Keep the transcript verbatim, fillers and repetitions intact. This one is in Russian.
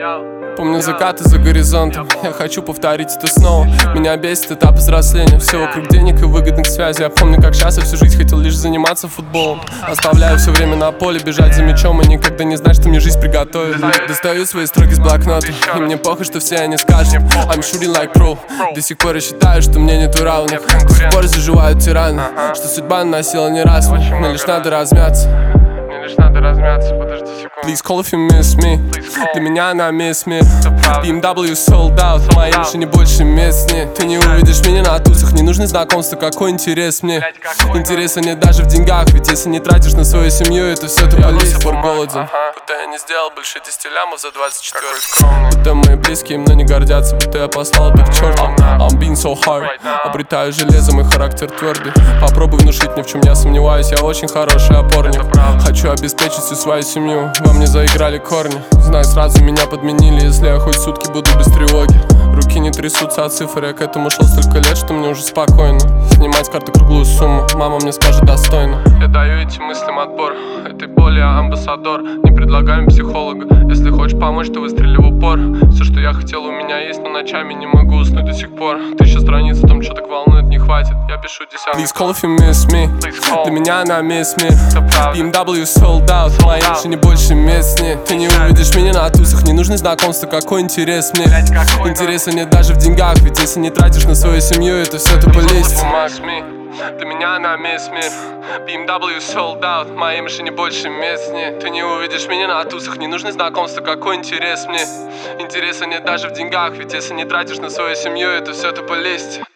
Помню закаты за горизонтом, я хочу повторить это снова. Меня бесит этап взросления, все вокруг денег и выгодных связей. Я помню, как сейчас я всю жизнь хотел лишь заниматься футболом. Оставляю все время на поле, бежать за мячом и никогда не знать, что мне жизнь приготовит. Достаю свои строки с блокнота, и мне похуй, что все они скажут I'm shooting like pro. До сих пор я считаю, что мне нету равных. До сих пор заживают тираны, что судьба наносила не раз. Мне лишь надо размяться. Лишь надо размяться, подожди секунду. Please call if you miss me. Для меня она мисс мир. би эм дабл ю sold out, в моей машине больше мест нет. Ты не увидишь меня на тусах, не нужны знакомства, какой интерес мне. Интереса нет даже в деньгах, ведь если не тратишь на свою семью, это все ты до сих пор голоден. Будто я не сделал больше десяти лямов за двадцать четыре. Будто мои близкие мной не гордятся, будто я послал их к черту. I'm being so hard, обретаю железом и характер твердый. Попробуй внушить мне, в чем я сомневаюсь, я очень хороший опорник. Хочу обеспечить всю свою семью, во мне заиграли корни. Знаю, сразу меня подменили, если я хоть сутки буду без тревоги. Руки не трясутся от цифр, я к этому шел столько лет, что мне уже спокойно. Снимать с карты круглую сумму, мама мне скажет достойно. Я даю этим мыслям отпор, этой боли я амбассадор. Не предлагаем психолога, если хочешь помочь, то выстрели в упор. Все, что я хотел, у меня есть, но ночами не могу уснуть до сих пор. Тысяча страниц о том, что так волнует, не хватит, я пишу десятки. Please call if you miss me. Для меня она мисс мир. би эм дабл ю sold out, в моей машине больше мест нет. Ты не увидишь меня на тусах, не нужны знакомства, какой интерес мне. Интереса нет даже в деньгах, ведь если не тратишь на свою семью, это все тупо лист. Для меня она мисс мир. би эм дабл ю sold out, в моей машине больше мест нет. Ты не увидишь меня на тусах, не нужны знакомства, какой интерес мне. Интереса нет даже в деньгах, ведь если не тратишь на свою семью, это все тупо лист.